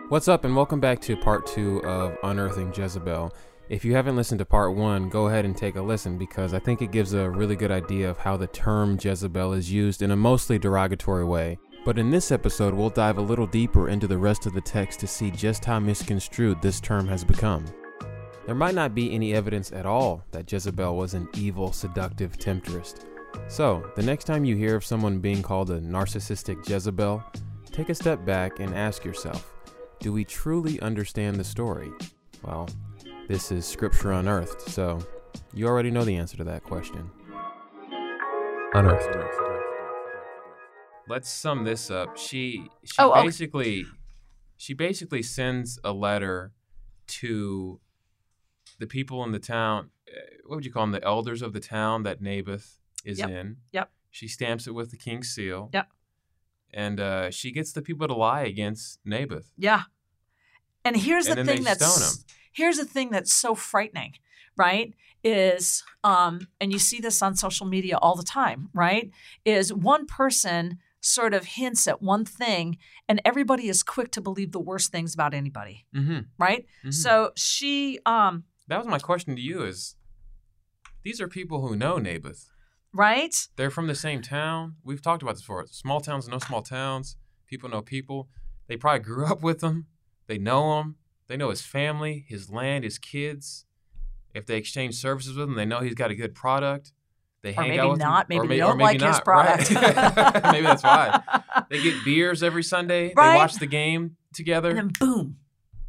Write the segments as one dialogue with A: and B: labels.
A: What's up, and welcome back to part 2 of Unearthing Jezebel. If you haven't listened to part 1, go ahead and take a listen because I think it gives a really good idea of how the term Jezebel is used in a mostly derogatory way. But in this episode, we'll dive a little deeper into the rest of the text to see just how misconstrued this term has become. There might not be any evidence at all that Jezebel was an evil, seductive temptress. So, the next time you hear of someone being called a narcissistic Jezebel, take a step back and ask yourself, do we truly understand the story? Well, this is Scripture Unearthed, so you already know the answer to that question. Unearthed.
B: Let's sum this up. She basically sends a letter to the people in the town. What would you call them? The elders of the town that Naboth is in.
C: Yep.
B: She stamps it with the king's seal.
C: Yep.
B: And she gets the people to lie against Naboth.
C: Yeah. And here's the
B: then
C: thing
B: they stone him.
C: Here's the thing that's so frightening, right? Is and you see this on social media all the time, right? Is one person sort of hints at one thing and everybody is quick to believe the worst things about anybody.
B: Mm-hmm.
C: Right?
B: Mm-hmm.
C: So she
B: that was my question to you is these are people who know Naboth.
C: Right?
B: They're from the same town. We've talked about this before. Small towns, no small towns. People know people. They probably grew up with him. They know him. They know his family, his land, his kids. If they exchange services with him, they know he's got a good product. They hang out with him.
C: Maybe they don't like his product.
B: Right? Maybe that's why. They get beers every Sunday.
C: Right?
B: They watch the game together.
C: And then boom.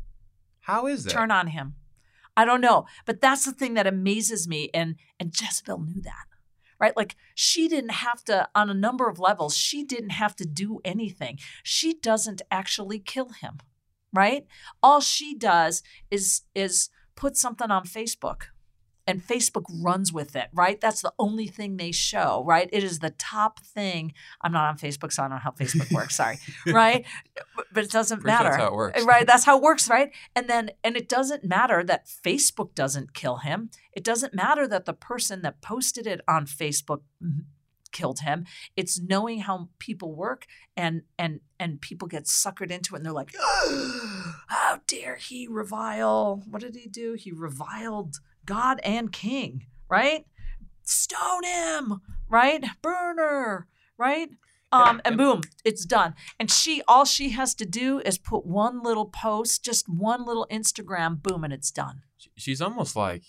B: How is that?
C: Turn on him. I don't know. But that's the thing that amazes me. And Jezebel knew that. Right? Like she didn't have to, on a number of levels, she didn't have to do anything. She doesn't actually kill him. Right? All she does is put something on Facebook and Facebook runs with it, right? That's the only thing they show, right? It is the top thing. I'm not on Facebook, so I don't know how Facebook works, sorry, right? But it doesn't matter.
B: That's how it works.
C: Right? That's how it works, right? And it doesn't matter that Facebook doesn't kill him. It doesn't matter that the person that posted it on Facebook killed him. It's knowing how people work and people get suckered into it and they're like, oh, how dare he revile? What did he do? He reviled God and King, right? Stone him, right? Burner, right? And boom, it's done. And all she has to do is put one little post, just one little Instagram, boom, and it's done.
B: She's almost like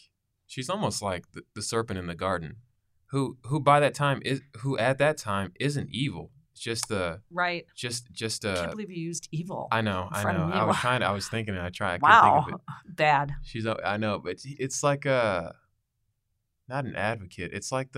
B: the serpent in the garden. Who by that time at that time isn't evil. It's just
C: right.
B: Just
C: I can't believe you used evil.
B: I know. I was thinking it. I couldn't
C: wow.
B: think of it.
C: Bad.
B: I know, but it's like not an advocate. It's like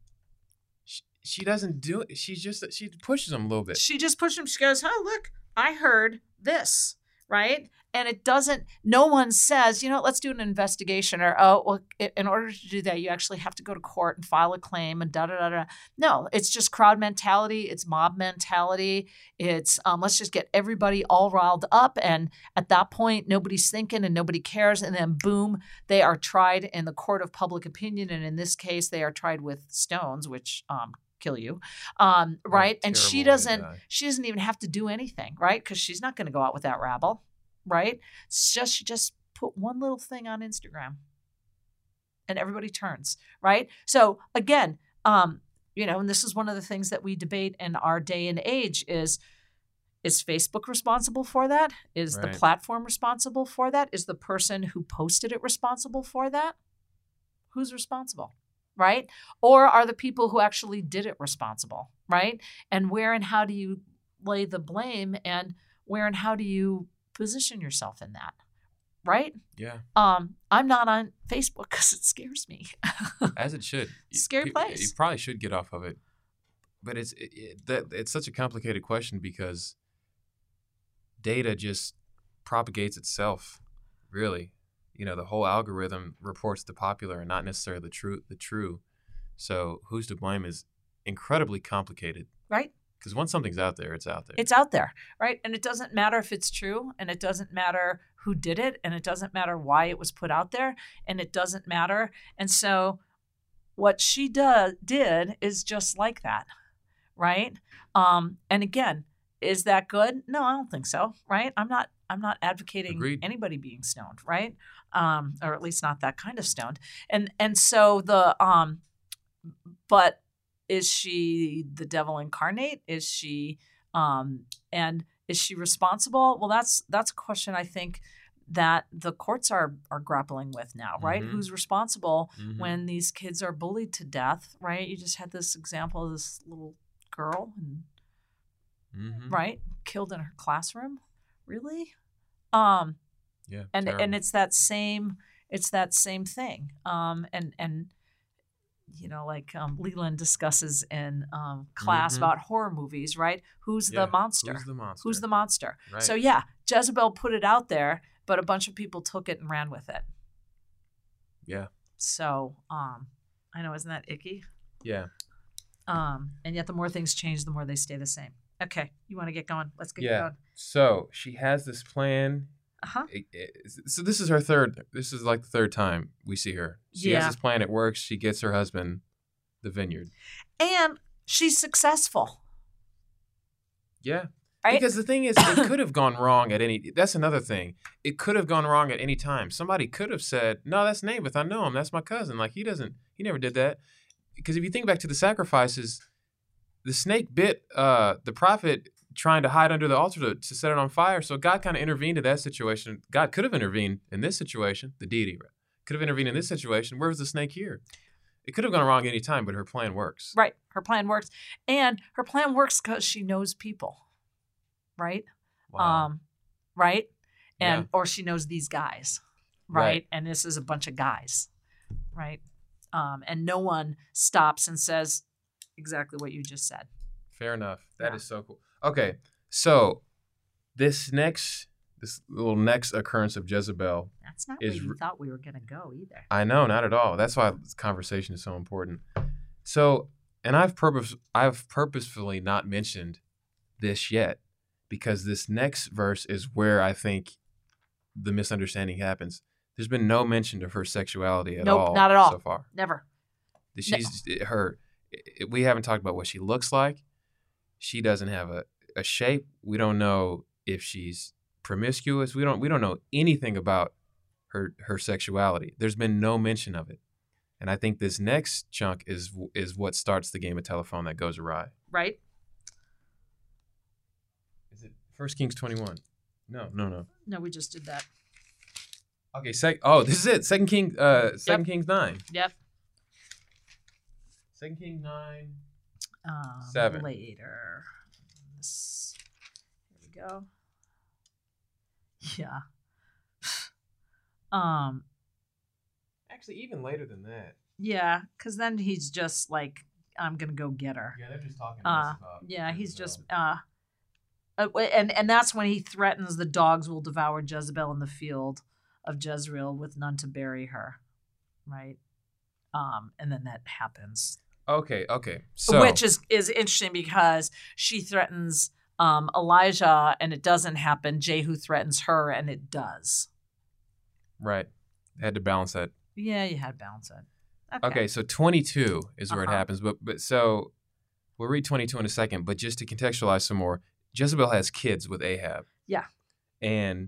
B: she doesn't do it. She pushes him a little bit.
C: She just pushes him. She goes, "Oh, look, I heard this." Right? And no one says, let's do an investigation or, in order to do that, you actually have to go to court and file a claim and da-da-da-da. No, it's just crowd mentality. It's mob mentality. It's let's just get everybody all riled up. And at that point, nobody's thinking and nobody cares. And then boom, they are tried in the court of public opinion. And in this case, they are tried with stones, which kill you, right? And she doesn't even have to do anything, right? Because she's not going to go out with that rabble, right? It's just she just put one little thing on Instagram, and everybody turns, right? So again, and this is one of the things that we debate in our day and age is Facebook responsible for that? Is the platform responsible for that? Is the person who posted it responsible for that? Who's responsible? Right? Or are the people who actually did it responsible, right? And where and how do you lay the blame and where and how do you position yourself in that, right?
B: Yeah.
C: I'm not on Facebook because it scares me.
B: As it should.
C: Scary place.
B: You probably should get off of it. But it's such a complicated question because data just propagates itself, really. The whole algorithm reports the popular and not necessarily the true. So who's to blame is incredibly complicated.
C: Right.
B: Because once something's out there, it's out there.
C: It's out there, right? And it doesn't matter if it's true, and it doesn't matter who did it, and it doesn't matter why it was put out there, and it doesn't matter. And so what she did is just like that, right? And again, is that good? No, I don't think so, right? I'm advocating
B: Agreed.
C: anybody being stoned, right? Or at least not that kind of stoned. And so but is she the devil incarnate? Is she and is she responsible? Well, that's a question I think that the courts are grappling with now, right?
B: Mhm.
C: Who's responsible
B: Mhm.
C: when these kids are bullied to death, right? You just had this example of this little girl, and,
B: Mhm.
C: right, killed in her classroom. Really?
B: Yeah.
C: And
B: terrible.
C: it's that same thing. And like Leland discusses in class
B: Mhm.
C: about horror movies, right? Who's
B: Yeah.
C: the monster?
B: Who's the monster?
C: Who's the monster?
B: Right.
C: So yeah, Jezebel put it out there, but a bunch of people took it and ran with it.
B: Yeah.
C: So I know, isn't that icky?
B: Yeah.
C: And yet the more things change, the more they stay the same. Okay, you want to get going? Let's get
B: Yeah.
C: going.
B: So she has this plan.
C: Uh-huh.
B: So this is her third. This is like the third time we see her. She
C: Yeah.
B: has this plan. It works. She gets her husband the vineyard.
C: And she's successful,
B: Yeah.
C: right?
B: Because the thing is, it could have gone wrong at any. That's another thing. It could have gone wrong at any time. Somebody could have said, "No, that's Naboth. I know him. That's my cousin. Like he never did that." Because if you think back to the sacrifices, the snake bit the prophet trying to hide under the altar to set it on fire. So God kind of intervened in that situation. God could have intervened in this situation. The deity could have intervened in this situation. Where was the snake here? It could have gone wrong any time, but her plan works.
C: Right. Her plan works. And her plan works because she knows people. Right?
B: Wow.
C: Right? And
B: Yeah.
C: or she knows these guys. Right?
B: Right.
C: And this is a bunch of guys. Right? And no one stops and says exactly what you just said.
B: Fair enough. That
C: Yeah.
B: is so cool. Okay, so this little next occurrence of Jezebel,
C: That's not
B: is
C: where you
B: r-
C: thought we were going to go either.
B: I know, not at all. That's why this conversation is so important. So, and I've purposefully not mentioned this yet because this next verse is where I think the misunderstanding happens. There's been no mention of her sexuality at
C: Nope,
B: all.
C: not at all.
B: So far.
C: Never.
B: We haven't talked about what she looks like. She doesn't have a shape. We don't know if she's promiscuous. We don't know anything about her sexuality. There's been no mention of it. And I think this next chunk is what starts the game of telephone that goes awry.
C: Right?
B: Is it 1 Kings 21? No.
C: No, we just did that.
B: Okay, this is it. 2 Kings 9.
C: Yep.
B: 2 Kings 9.
C: 7.
B: 7.
C: Later. Here we go. Yeah.
B: Actually, even later than that.
C: Yeah, because then he's just like, I'm gonna go get her.
B: Yeah, they're just talking about.
C: Yeah, he's just and that's when he threatens the dogs will devour Jezebel in the field of Jezreel with none to bury her. Right? And then that happens.
B: Okay. So,
C: which is interesting because she threatens Elijah and it doesn't happen. Jehu threatens her and it does.
B: right. They had to balance that.
C: Yeah, you had to balance it.
B: Okay, so 22 is where it
C: Uh-huh.
B: happens. But so we'll read 22 in a second. But just to contextualize some more, Jezebel has kids with Ahab.
C: Yeah.
B: And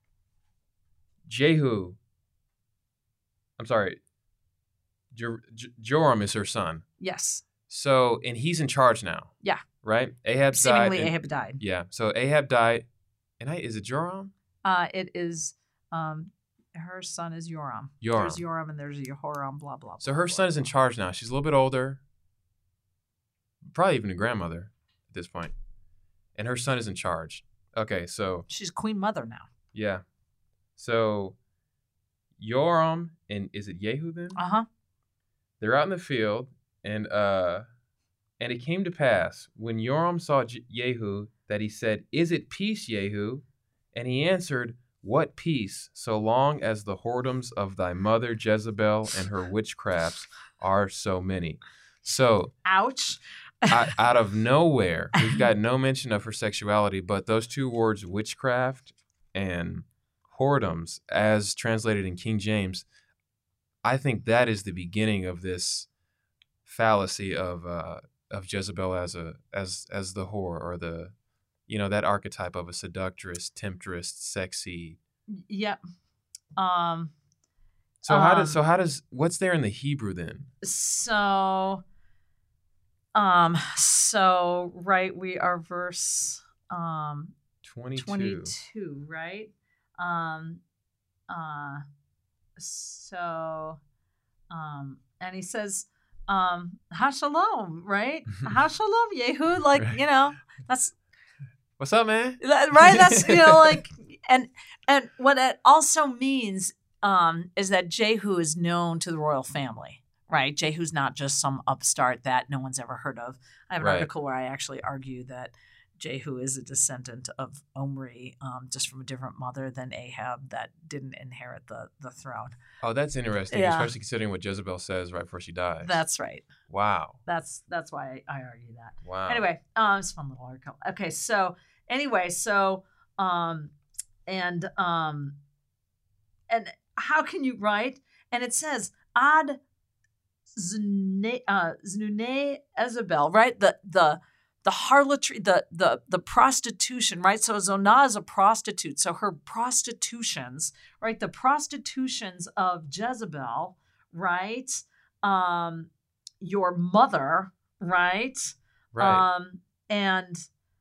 B: Joram is her son.
C: Yes.
B: So, and he's in charge now.
C: Yeah.
B: Right? Ahab's
C: Seemingly
B: died.
C: Ahab died.
B: Yeah. So Ahab died. And is it Joram?
C: It is her son is Joram.
B: Joram.
C: There's Joram and there's Jehoram, blah, blah,
B: So
C: blah,
B: her
C: blah,
B: son is in
C: blah.
B: charge now. She's a little bit older. Probably even a grandmother at this point. And her son is in charge. Okay, so
C: She's queen mother now.
B: yeah. So Joram and is it Jehu then?
C: Uh-huh.
B: They're out in the field, and it came to pass when Joram saw Jehu that he said, "Is it peace, Jehu?" And he answered, "What peace, so long as the whoredoms of thy mother Jezebel and her witchcrafts are so many." So
C: Ouch.
B: out of nowhere, we've got no mention of her sexuality, but those two words, witchcraft and whoredoms, as translated in King James, I think that is the beginning of this fallacy of Jezebel as the whore or the that archetype of a seductress, temptress, sexy.
C: Yep.
B: So how does what's there in the Hebrew then?
C: So right, we are verse 22, right? And he says, Hashalom, right? Hashalom, Yehu, like,
B: Right.
C: that's
B: What's up, man?
C: right. That's, like, and what it also means is that Jehu is known to the royal family, right? Jehu's not just some upstart that no one's ever heard of. I have an
B: Right.
C: article where I actually argue that Jehu is a descendant of Omri, just from a different mother than Ahab that didn't inherit the throne.
B: Oh, that's interesting,
C: Yeah.
B: especially considering what Jezebel says right before she dies.
C: That's right.
B: Wow.
C: That's why I argue that.
B: Wow.
C: Anyway, it's a fun little article. Okay, so anyway, and how can you write? And it says ad znune Ezebel, right? The harlotry, the prostitution, right? So Zonah is a prostitute. So her prostitutions, right? The prostitutions of Jezebel, right? Your mother, right?
B: Right.
C: And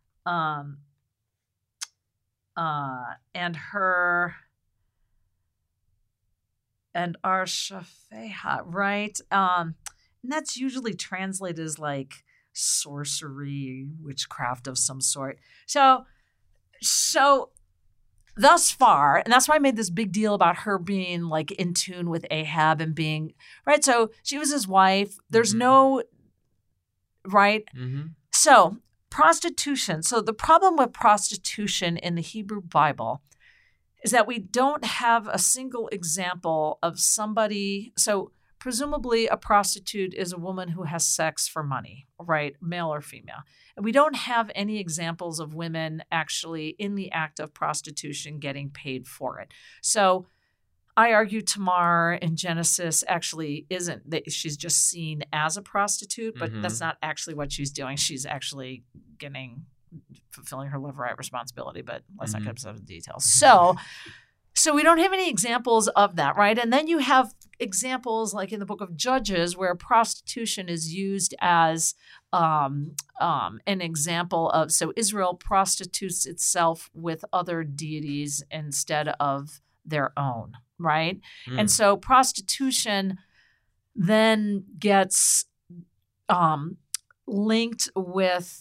C: her and Arshafeha, right? And that's usually translated as like sorcery, witchcraft of some sort. So thus far, and that's why I made this big deal about her being like in tune with Ahab and being right. So she was his wife. There's no right.
B: Mm-hmm.
C: So prostitution. So the problem with prostitution in the Hebrew Bible is that we don't have a single example of somebody. So presumably a prostitute is a woman who has sex for money, right? Male or female. And we don't have any examples of women actually in the act of prostitution getting paid for it. So I argue Tamar in Genesis actually isn't, that she's just seen as a prostitute, but that's not actually what she's doing. She's actually fulfilling her Levirate responsibility, but let's not get into the details. So we don't have any examples of that, right? And then you have examples like in the book of Judges where prostitution is used as an example of, so Israel prostitutes itself with other deities instead of their own, right? And so prostitution then gets linked with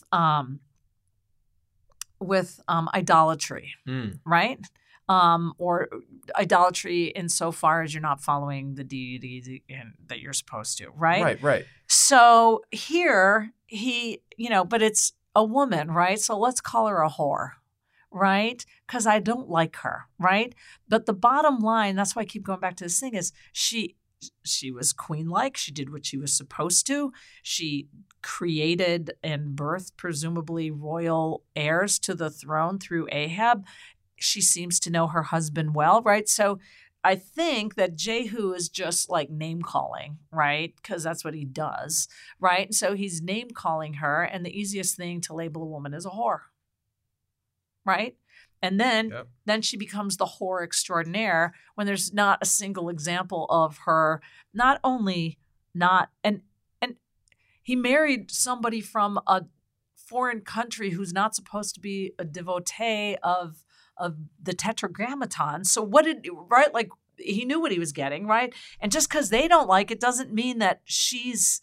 C: idolatry, right? Or idolatry insofar as you're not following the deity that you're supposed to, right?
B: Right.
C: So here but it's a woman, right? So let's call her a whore, right? Because I don't like her, right? But the bottom line, that's why I keep going back to this thing, is she was queen-like. She did what she was supposed to. She created and birthed presumably royal heirs to the throne through Ahab. She seems to know her husband well, right? So I think that Jehu is just like name calling, right? Because that's what he does, right? So he's name calling her, and the easiest thing to label a woman is a whore, right? And then she becomes the whore extraordinaire when there's not a single example of her. Not only not, and he married somebody from a foreign country who's not supposed to be a devotee of the Tetragrammaton. So right? Like he knew what he was getting, right? And just because they don't like it doesn't mean that she's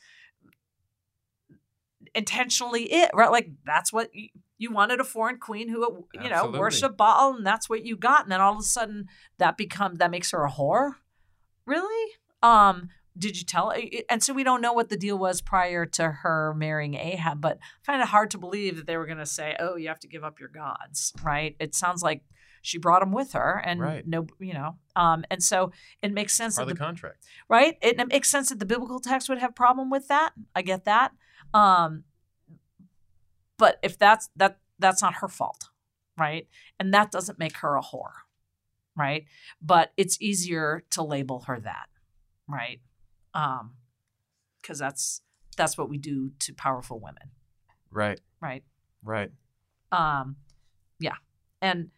C: intentionally it, right? Like that's what you wanted, a foreign queen who,
B: Absolutely.
C: worshiped Baal, and that's what you got. And then all of a sudden that makes her a whore? Really? Did you tell? And so we don't know what the deal was prior to her marrying Ahab, but I find it hard to believe that they were going to say, oh, you have to give up your gods, right? It sounds like she brought them with her, and and so it makes sense
B: Part of the contract,
C: right? It makes sense that the biblical text would have problem with that. I get that. But if that's not her fault, right? And that doesn't make her a whore, right? But it's easier to label her that, right? Because that's what we do to powerful women.
B: right?
C: Right. And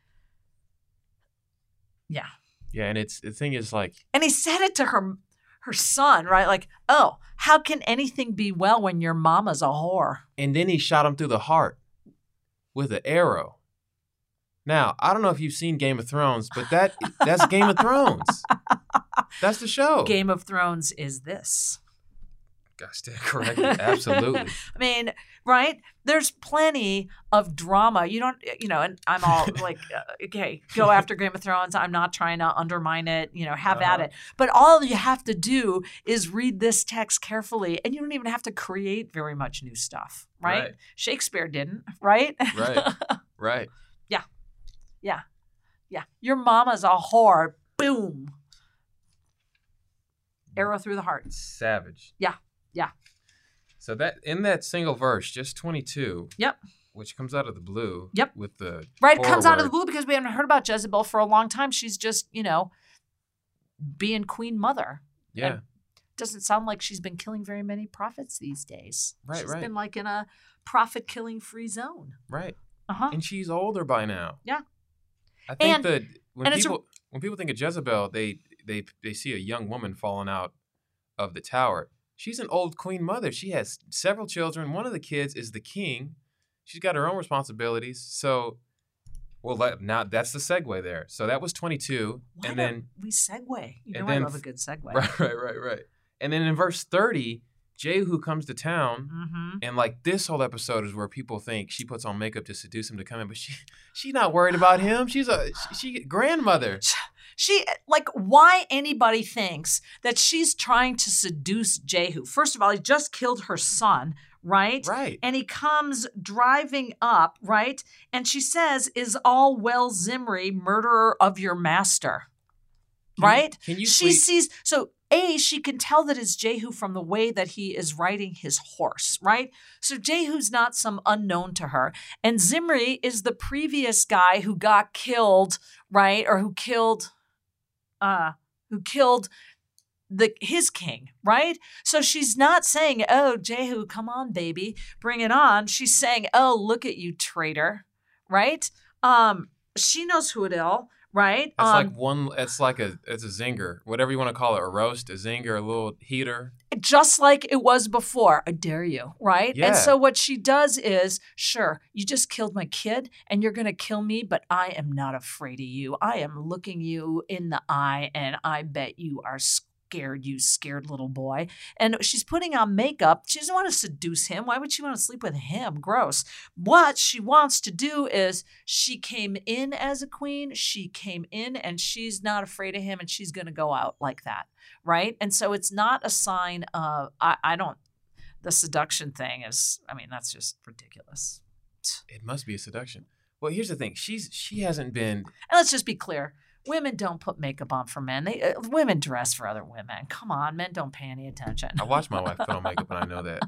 C: yeah.
B: Yeah, and the thing is like,
C: And he said it to her son, right? Like, oh, how can anything be well when your mama's a whore?
B: and then he shot him through the heart with an arrow. Now, I don't know if you've seen Game of Thrones, but that's Game of Thrones. That's the show.
C: Game of Thrones is this.
B: Gosh, stand corrected. Absolutely.
C: I mean, right? There's plenty of drama. You don't, and I'm all like, okay, go after Game of Thrones. I'm not trying to undermine it, have at it. But all you have to do is read this text carefully, and you don't even have to create very much new stuff, right? Shakespeare didn't, right?
B: Right.
C: Yeah. Your mama's a whore. Boom. Arrow through the heart.
B: Savage.
C: Yeah.
B: So that in that single verse, just 22.
C: Yep.
B: Which comes out of the blue.
C: Yep.
B: With the
C: Right. It comes out of the
B: forward.
C: blue because we haven't heard about Jezebel for a long time. She's just, being queen mother.
B: Yeah.
C: And doesn't sound like she's been killing very many prophets these days.
B: Right,
C: She's
B: right.
C: been like in a prophet killing free zone.
B: Right.
C: Uh-huh.
B: And she's older by now.
C: Yeah.
B: I think
C: And-
B: that when
C: and it's
B: people think of Jezebel, they see a young woman falling out of the tower. She's an old queen mother. She has several children. One of the kids is the king. She's got her own responsibilities. So, now that's the segue there. So that was 22,
C: Why
B: and
C: don't
B: then
C: we segue? You
B: and
C: know I
B: then
C: love a good segue.
B: right. And then in verse 30, Jehu comes to town.
C: Mm-hmm.
B: And like this whole episode is where people think she puts on makeup to seduce him to come in, but she's not worried about him. She's she grandmother.
C: She, why anybody thinks that she's trying to seduce Jehu. First of all, he just killed her son, right?
B: Right.
C: And he comes driving up, right? And she says, "Is all well, Zimri, murderer of your master?" Right?
B: Can you
C: She
B: sleep?
C: sees, so she can tell that it's Jehu from the way that he is riding his horse, right? So Jehu's not some unknown to her. And Zimri is the previous guy who got killed, right? Or who killed his king, right? So she's not saying, "Oh, Jehu, come on, baby, bring it on." She's saying, "Oh, look at you, traitor," right? She knows who it is, right?
B: It's a zinger, whatever you want to call it, a roast, a zinger, a little heater.
C: Just like it was before. I dare you, right?
B: Yeah.
C: And so what she does is, sure, you just killed my kid and you're going to kill me, but I am not afraid of you. I am looking you in the eye and I bet you are scared, you scared little boy. And she's putting on makeup. She doesn't want to seduce him. Why would she want to sleep with him? Gross. What she wants to do is she came in as a queen. She came in and she's not afraid of him and she's going to go out like that. Right. And so it's not a sign of, the seduction thing is, that's just ridiculous.
B: It must be a seduction. Well, here's the thing. She hasn't been.
C: And let's just be clear. Women don't put makeup on for men. Women dress for other women. Come on, men don't pay any attention.
B: I watched my wife put on makeup, and I know that.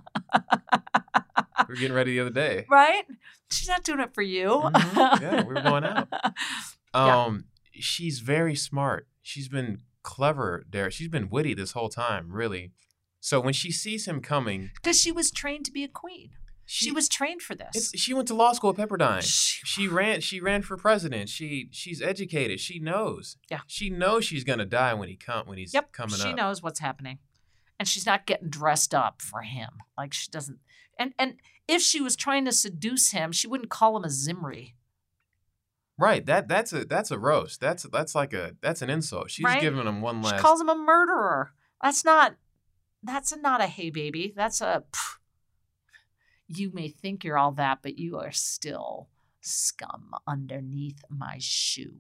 B: We were getting ready the other day.
C: Right? She's not doing it for you.
B: Mhm. Yeah, we were going out.
C: Yeah.
B: She's very smart. She's been clever there. She's been witty this whole time, really. So when she sees him coming,
C: Because she was trained to be a queen. She was trained for this.
B: She went to law school at Pepperdine.
C: She-
B: She ran for president. She's educated. She knows.
C: Yeah.
B: She knows she's gonna die when he's coming
C: She
B: up.
C: knows what's happening. And she's not getting dressed up for him. Like she doesn't. And if she was trying to seduce him, she wouldn't call him a Zimri.
B: Right. That's a roast. That's an insult. She's
C: Right?
B: giving him one
C: She
B: last.
C: calls him a murderer. That's not a hey baby. That's a you may think you're all that, but you are still scum underneath my shoe.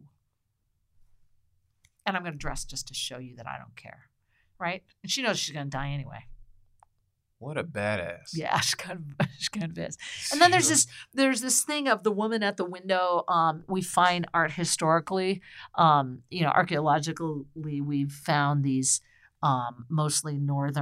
C: And I'm going to dress just to show you that I don't care. Right? And she knows she's going to die anyway.
B: What a badass.
C: Yeah, she kind of is. And then there's this thing of the woman at the window. We find art historically, archaeologically, we've found these mostly North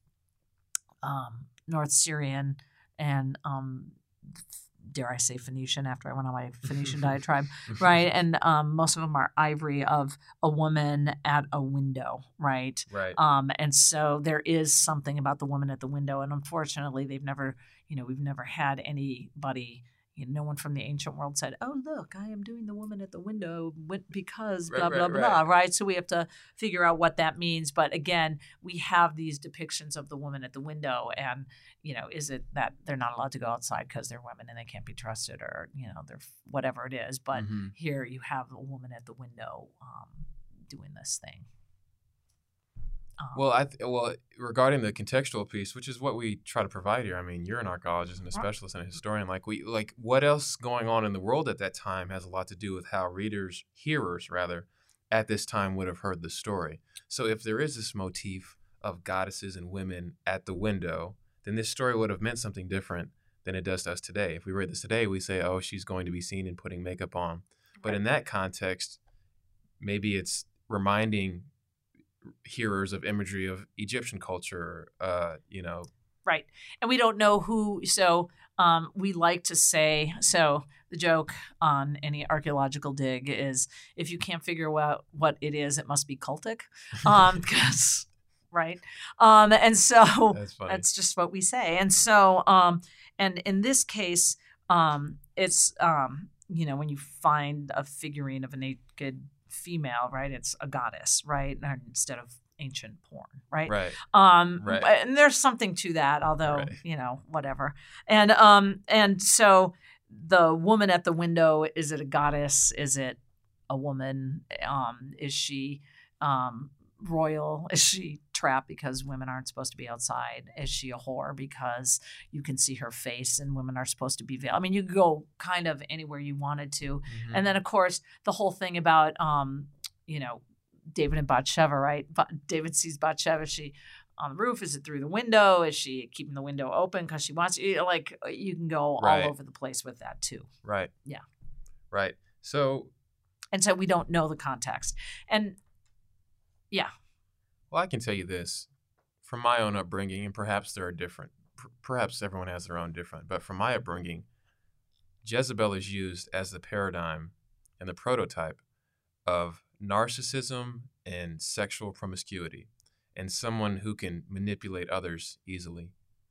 C: Syrian and dare I say Phoenician after I went on my Phoenician diatribe, right? And most of them are ivory of a woman at a window, right?
B: Right.
C: And so there is something about the woman at the window, and unfortunately, we've never had anybody, no one from the ancient world said, "Oh, look, I am doing the woman at the window because
B: Right,
C: blah, blah,
B: right,
C: blah,"
B: right.
C: right? So we have to figure out what that means. But again, we have these depictions of the woman at the window, and, is it that they're not allowed to go outside because they're women and they can't be trusted, or, they're whatever it is. But
B: Mhm.
C: here you have a woman at the window doing this thing.
B: Well, regarding the contextual piece, which is what we try to provide here. I mean, you're an archaeologist and a specialist and a historian. What else going on in the world at that time has a lot to do with how hearers, at this time would have heard the story. So if there is this motif of goddesses and women at the window, then this story would have meant something different than it does to us today. If we read this today, we say, "Oh, she's going to be seen in putting makeup on." But in that context, maybe it's reminding hearers of imagery of Egyptian culture,
C: Right. And we don't know who. So we like to say, so the joke on any archaeological dig is, if you can't figure out what it is, it must be cultic. Because, right. And so
B: That's funny.
C: that's just what we say. And so, and in this case, it's, when you find a figurine of a naked female, right, it's a goddess, right, instead of ancient porn, right?
B: Right.
C: Right. And there's something to that, although, whatever. And so the woman at the window, is it a goddess? Is it a woman? Is she royal? Is she trapped because women aren't supposed to be outside? Is she a whore because you can see her face and women are supposed to be veiled? I mean, you could go kind of anywhere you wanted to.
B: Mhm.
C: And then, of course, the whole thing about, David and Bathsheba, right? David sees Bathsheba. Is she on the roof? Is it through the window? Is she keeping the window open because she wants to? You can go
B: Right.
C: all over the place with that too.
B: Right.
C: Yeah.
B: Right. So,
C: And so we don't know the context. And yeah.
B: well, I can tell you this from my own upbringing, and perhaps there are different. Perhaps everyone has their own different, but from my upbringing, Jezebel is used as the paradigm and the prototype of narcissism and sexual promiscuity, and someone who can manipulate others easily.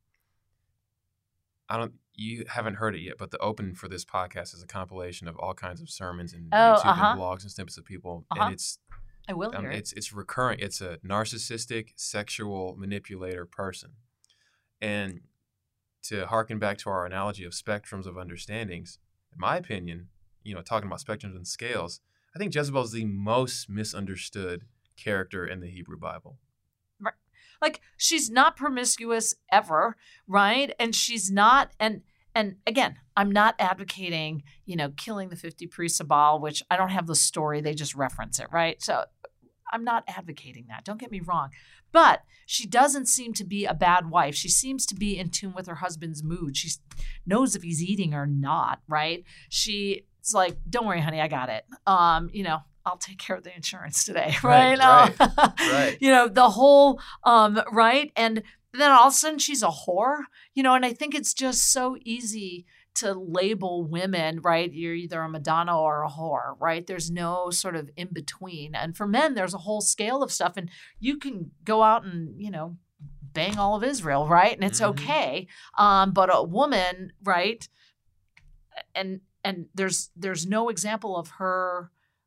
B: You haven't heard it yet, but the open for this podcast is a compilation of all kinds of sermons and YouTube and blogs and snippets of people, and
C: I will hear it.
B: it's recurring. It's a narcissistic, sexual manipulator person, and to harken back to our analogy of spectrums of understandings, in my opinion, talking about spectrums and scales, I think Jezebel is the most misunderstood character in the Hebrew Bible.
C: Right. Like, she's not promiscuous ever, right? And she's not, and again, I'm not advocating, killing the 50 priests of Baal, which I don't have the story, they just reference it, right? So I'm not advocating that. Don't get me wrong. But she doesn't seem to be a bad wife. She seems to be in tune with her husband's mood. She knows if he's eating or not, right? It's like, don't worry, honey, I got it. I'll take care of the insurance today, right?
B: Right.
C: The whole, right? And then all of a sudden she's a whore, and I think it's just so easy to label women, right? You're either a Madonna or a whore, right? There's no sort of in between. And for men, there's a whole scale of stuff, and you can go out and, bang all of Israel, right? And it's okay. But a woman, right? And there's no example of her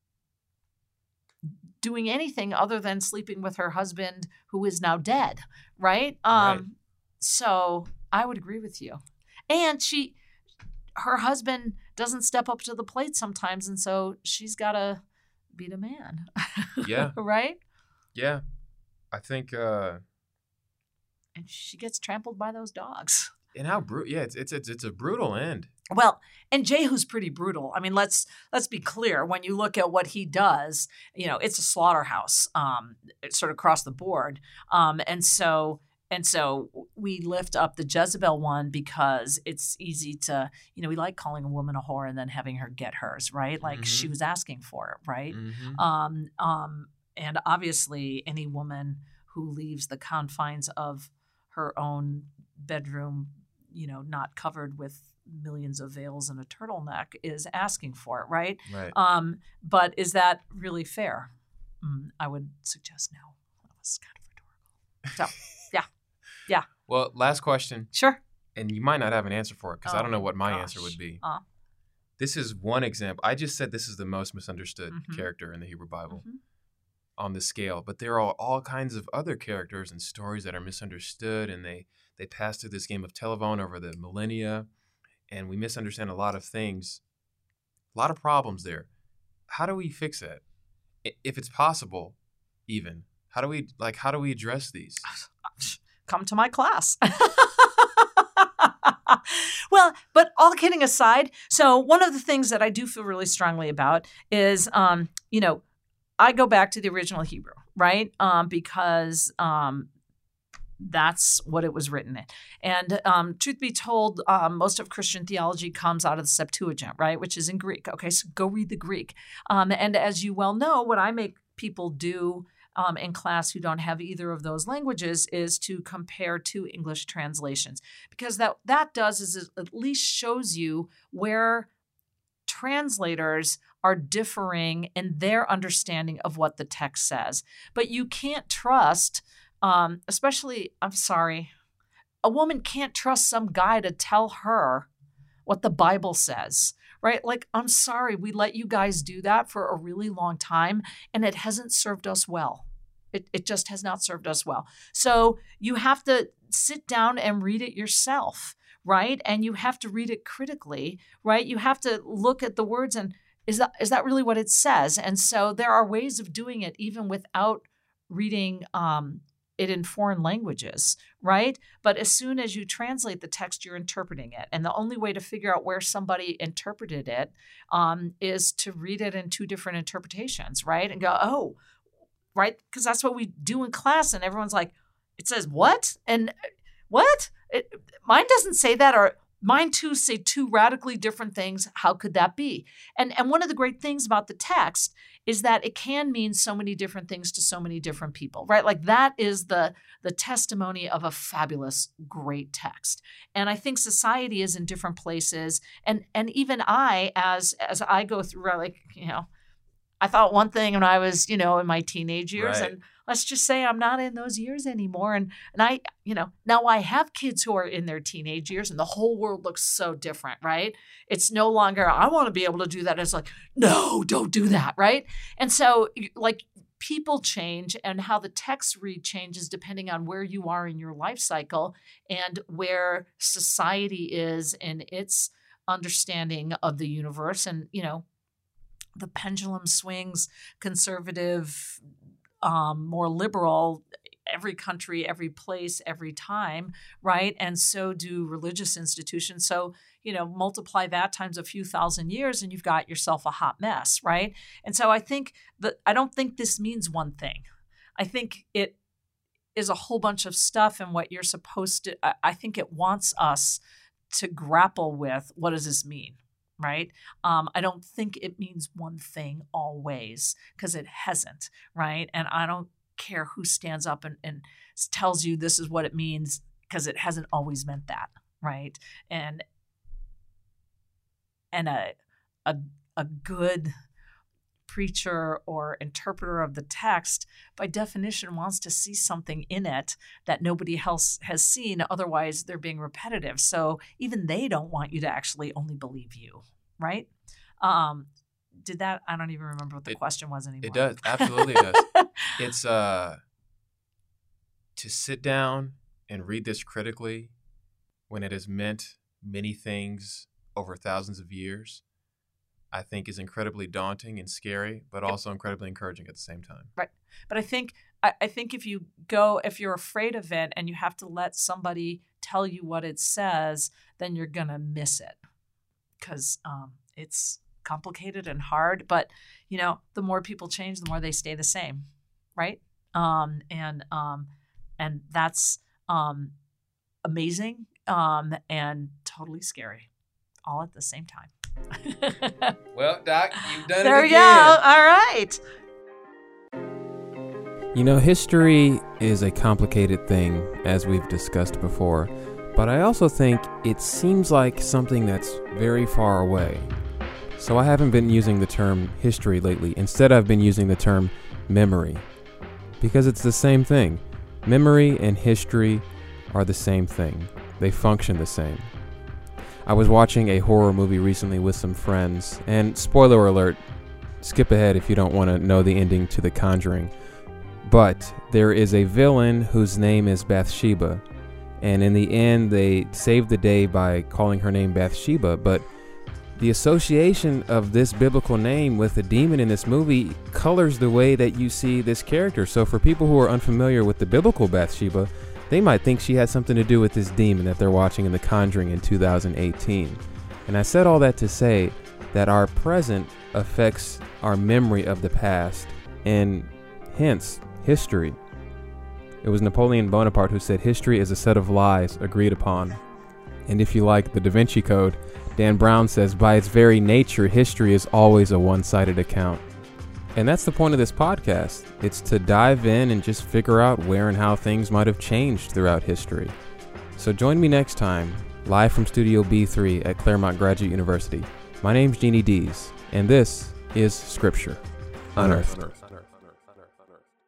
C: doing anything other than sleeping with her husband, who is now dead, right?
B: Right.
C: So I would agree with you. And her husband doesn't step up to the plate sometimes, and so she's got to beat a man.
B: Yeah.
C: Right?
B: Yeah. I think
C: And she gets trampled by those dogs.
B: and how brutal. Yeah, it's a brutal end.
C: Well, and Jehu's pretty brutal. I mean, let's be clear. When you look at what he does, it's a slaughterhouse, sort of across the board. And so we lift up the Jezebel one because it's easy to, we like calling a woman a whore and then having her get hers, right? Like she was asking for it, right?
B: Mm-hmm.
C: And obviously any woman who leaves the confines of her own bedroom, not covered with millions of veils and a turtleneck is asking for it, right?
B: Right.
C: But is that really fair? I would suggest no. That was kind of rhetorical. So, yeah.
B: Well, last question.
C: Sure.
B: and you might not have an answer for it because I don't know what my
C: gosh.
B: answer would be. This is one example. I just said this is the most misunderstood character in the Hebrew Bible on the scale, but there are all kinds of other characters and stories that are misunderstood, and they pass through this game of telephone over the millennia, and we misunderstand a lot of things, a lot of problems there. How do we fix that? If it's possible, even, how do we address these?
C: Come to my class. Well, but all kidding aside, so one of the things that I do feel really strongly about is, I go back to the original Hebrew, right? Because that's what it was written in. And truth be told, most of Christian theology comes out of the Septuagint, right? Which is in Greek. Okay, so go read the Greek. And as you well know, what I make people do in class who don't have either of those languages is to compare two English translations, because that does is it at least shows you where translators are differing in their understanding of what the text says. But you can't trust, especially, I'm sorry, a woman can't trust some guy to tell her what the Bible says, right? Like, I'm sorry, we let you guys do that for a really long time, and it hasn't served us well. It just has not served us well. So you have to sit down and read it yourself, right? And you have to read it critically, right? You have to look at the words and is that really what it says? And so there are ways of doing it even without reading it in foreign languages, right? But as soon as you translate the text, you're interpreting it. And the only way to figure out where somebody interpreted it is to read it in two different interpretations, right? And go, oh, right? Because that's what we do in class. And everyone's like, it says what? And what? Mine doesn't say that, or mine too say two radically different things. How could that be? And one of the great things about the text is that it can mean so many different things to so many different people, right? Like that is the testimony of a fabulous, great text. And I think society is in different places. And even I, as I go through, like, I thought one thing when I was, in my teenage years,
B: Right.
C: and let's just say I'm not in those years anymore. And I, now I have kids who are in their teenage years, and the whole world looks so different, right? It's no longer, I want to be able to do that. It's like, no, don't do that, right? And so, like, people change, and how the text read changes depending on where you are in your life cycle and where society is in its understanding of the universe. And, the pendulum swings conservative, more liberal, every country, every place, every time, right? And so do religious institutions. So, multiply that times a few thousand years and you've got yourself a hot mess, right? And so I don't think this means one thing. I think it is a whole bunch of stuff, and what you're supposed to, I think it wants us to grapple with, what does this mean? Right? I don't think it means one thing always, because it hasn't, right? And I don't care who stands up and tells you this is what it means, because it hasn't always meant that, right? And a good preacher or interpreter of the text, by definition, wants to see something in it that nobody else has seen. Otherwise, they're being repetitive. So even they don't want you to actually only believe you, right? Did that? I don't even remember what the question was anymore.
B: It does. Absolutely does. It's to sit down and read this critically when it has meant many things over thousands of years, I think is incredibly daunting and scary, but also incredibly encouraging at the same time.
C: Right. But I think if you're afraid of it and you have to let somebody tell you what it says, then you're going to miss it, because it's complicated and hard. But, the more people change, the more they stay the same. Right. And that's amazing and totally scary all at the same time.
B: Well, Doc, you've done
C: there
B: it
C: we go.
B: again.
C: All right.
A: History is a complicated thing, as we've discussed before, but I also think it seems like something that's very far away. So I haven't been using the term history lately. Instead, I've been using the term memory, because it's the same thing. Memory and history are the same thing. they function the same. I was watching a horror movie recently with some friends, and spoiler alert, skip ahead if you don't want to know the ending to The Conjuring. But there is a villain whose name is Bathsheba, and in the end they save the day by calling her name Bathsheba, but the association of this biblical name with the demon in this movie colors the way that you see this character. So for people who are unfamiliar with the biblical Bathsheba, they might think she has something to do with this demon that they're watching in The Conjuring in 2018. And I said all that to say that our present affects our memory of the past, and hence history. It was Napoleon Bonaparte who said history is a set of lies agreed upon. And if you like the Da Vinci Code, Dan Brown says by its very nature, history is always a one-sided account. And that's the point of this podcast. It's to dive in and just figure out where and how things might have changed throughout history. So join me next time, live from Studio B3 at Claremont Graduate University. My name's Jeannie Dees, and this is Scripture Unearthed.